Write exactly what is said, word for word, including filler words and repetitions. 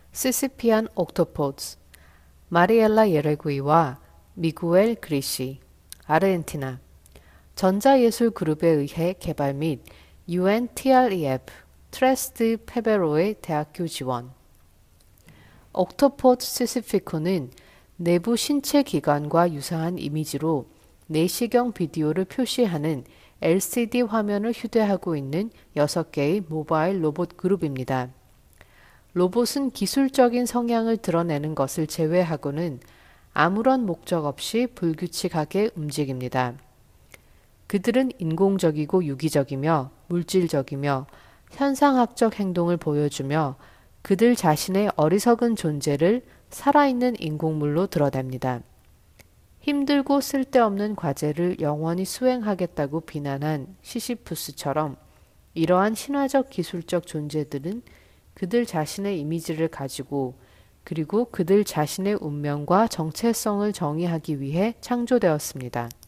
시시피안 옥토포드, 마리엘라 예레구이와 미구엘 그리시, 아르헨티나. 전자예술 그룹에 의해 개발 및 유엔티알이에프, 트레스트 페베로의 대학교 지원. 옥토포드 시시피코는 내부 신체 기관과 유사한 이미지로 내시경 비디오를 표시하는 엘시디 화면을 휴대하고 있는 여섯 개의 모바일 로봇 그룹입니다. 로봇은 기술적인 성향을 드러내는 것을 제외하고는 아무런 목적 없이 불규칙하게 움직입니다. 그들은 인공적이고 유기적이며 물질적이며 현상학적 행동을 보여주며 그들 자신의 어리석은 존재를 살아있는 인공물로 드러냅니다. 힘들고 쓸데없는 과제를 영원히 수행하겠다고 비난한 시시푸스처럼 이러한 신화적 기술적 존재들은 그들 자신의 이미지를 가지고 그리고 그들 자신의 운명과 정체성을 정의하기 위해 창조되었습니다.